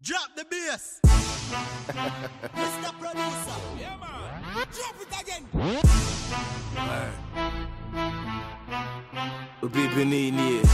Drop the bass. Mr. Producer. Yeah, man. Drop it again. Baby need it.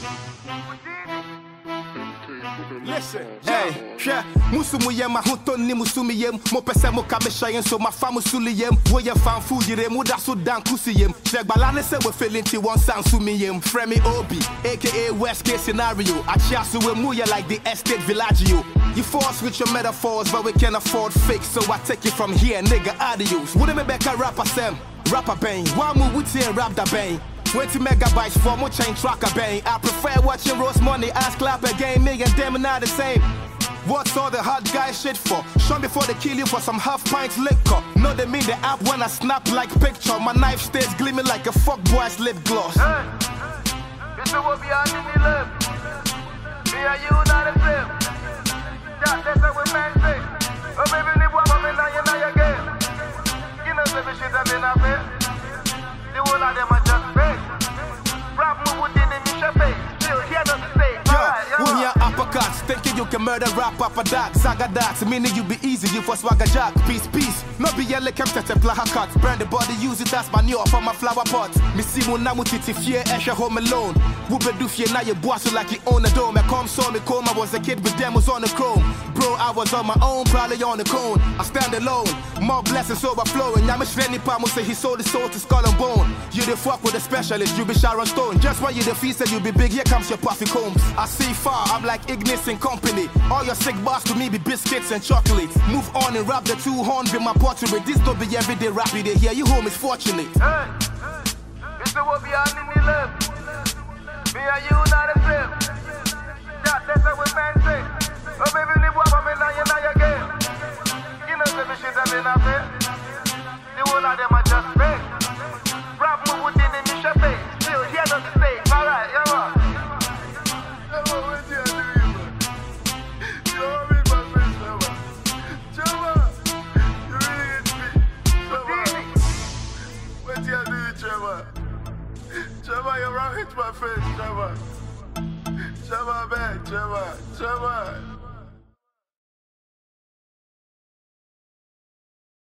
Listen, hey, yeah, musumu yem, mahutoni musumi yem, mo pese mo kabeshayen, so my fam musuli yem, wo ye fan food yem, muda so dan kusi yem, check balane se we feeling ti one sound sumi yem, Fremi Obi, aka West Case Scenario, achiasu we muya like the estate Villaggio. You force with your metaphors, but we can't afford fake, so I take it from here, nigga, adios. Wouldn't me back a rapper Sam, rapper bang, one move with here, rap da bang. 20 megabytes for more chain tracker bang. I prefer watching Rose Money, ass clap again, me and them are not the same. What's all the hot guy shit for? Show before they kill you for some half pints liquor. No, they mean the app when I snap like picture. My knife stays gleaming like a fuck boy's lip gloss. Hey, this is what we are in the lab. Me and you not the same. That's what we man say. Oh baby, live what I'm in now again. You know the shit I've been up here. The whole of them are just fake. Rap move within the mission face. Still here not to say. When you're uppercuts, thinking you can murder rap up a dark saga darks, meaning you be easy, you for swagger jack. Peace, peace. No be yellow kept at a plaha cut. Burn the body, use it as manure for my flower pot. Me see munamu titi fear, esha home alone. Wube do fear now you boss like you own a dome. I come saw me come, I was a kid with demos on the chrome. Bro, I was on my own, probably on the cone. I stand alone, more blessings overflowing. Yamish Renny Pamu say he sold his soul to skull and bone. You the fuck with a specialist, you be Sharon Stone. Just when you the feast and you be big, here comes your puffy combs. I see far, I'm like Ignis and company. All your sick bars to me be biscuits and chocolates. Move on and rap the two horns with my portrait. This don't be everyday rap, they hear you home is fortunate. Hey, this is what we are in the lab. Me and you not the same. That's what we man say. Oh baby, live what I'm in now again. You know the shit I've been up here. The whole of them are just fake. Rap move within the mission face. Still here not to stay. Alright, yeah man. Trevor, you wrong hit my face, Trevor. Trevor, back, Trevor.